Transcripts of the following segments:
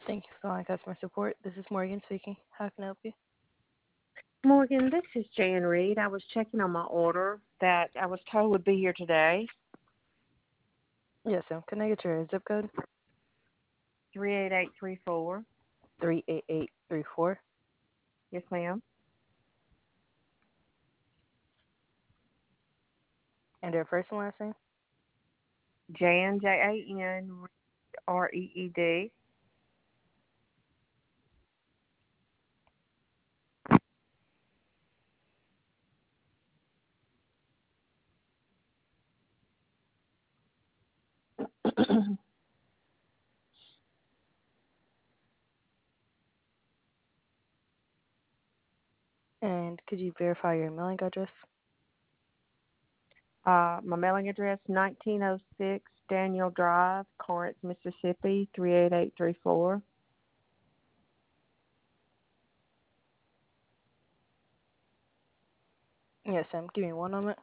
Thank you for calling customer support. This is Morgan speaking. How can I help you? Morgan, this is Jan Reed. I was checking on my order that I was told would be here today. Yes, ma'am. Can I get your zip code? 38834. 38834. Yes, ma'am. And your first and last name? Jan, Jan, Reed. And could you verify your mailing address? My mailing address, 1906 Daniel Drive, Corinth, Mississippi, 38834. Yes, ma'am. Give me one moment.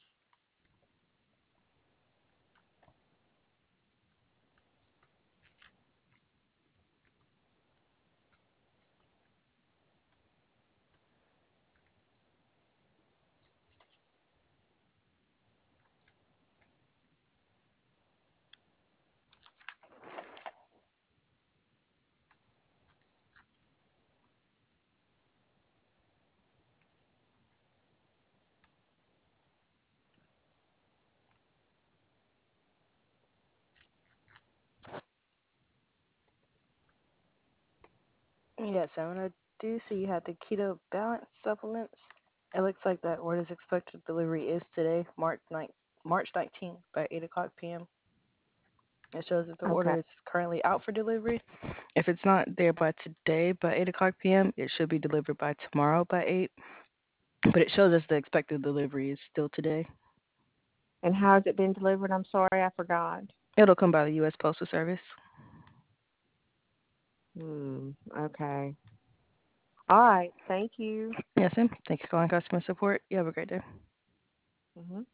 Yes, ma'am. And I do see you have the Keto Balance supplements. It looks like that order's expected delivery is today, March 19th by 8 o'clock p.m. It shows that the Okay. order is currently out for delivery. If it's not there by today by 8 o'clock p.m., it should be delivered by tomorrow by 8. But it shows us the expected delivery is still today. And how has it been delivered? I'm sorry, I forgot. It'll come by the U.S. Postal Service. Okay. All right. Thank you. Yes, ma'am. Thank you for calling customer support. You have a great day. Mhm.